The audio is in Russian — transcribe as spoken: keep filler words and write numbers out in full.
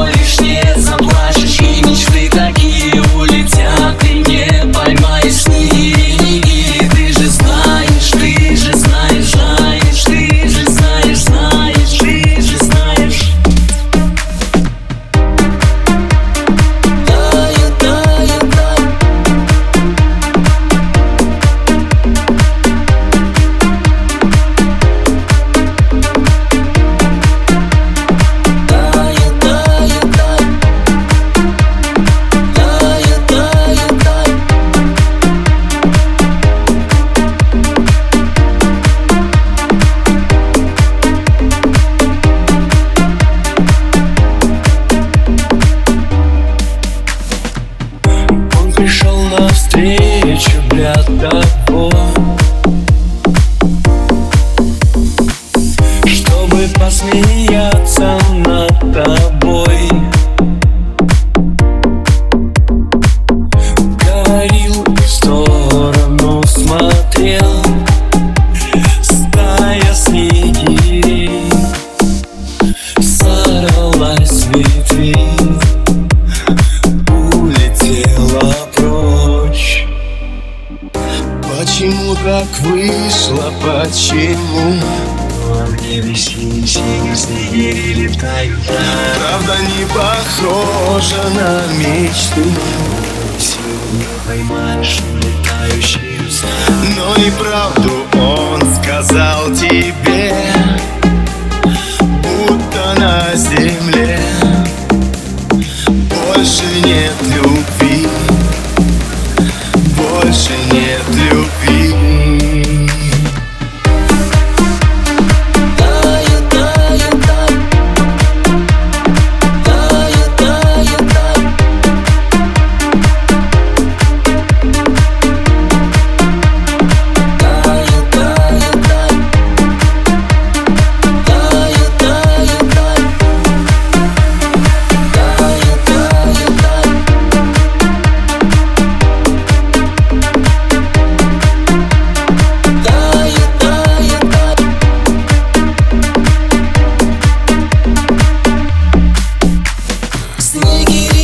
лишь не заплачешь, и мечты такие улетят, ты не поймаешь ни. Ты же знаешь, ты же знаешь, знаешь, ты же знаешь, знаешь, ты же знаешь. Таю, таю, таю. Пришел навстречу для того, чтобы посмеяться над тобой. Говорил и в сторону смотрел, стая снегирей сорвалась с ветвей, почему так вышло, почему? В небе синие снегири летают. Правда не похожа на мечту, Сегодня поймаешь летающую звезду. но и правду он сказал тебе, будто на земле больше нет любви, больше нет любви. Снеги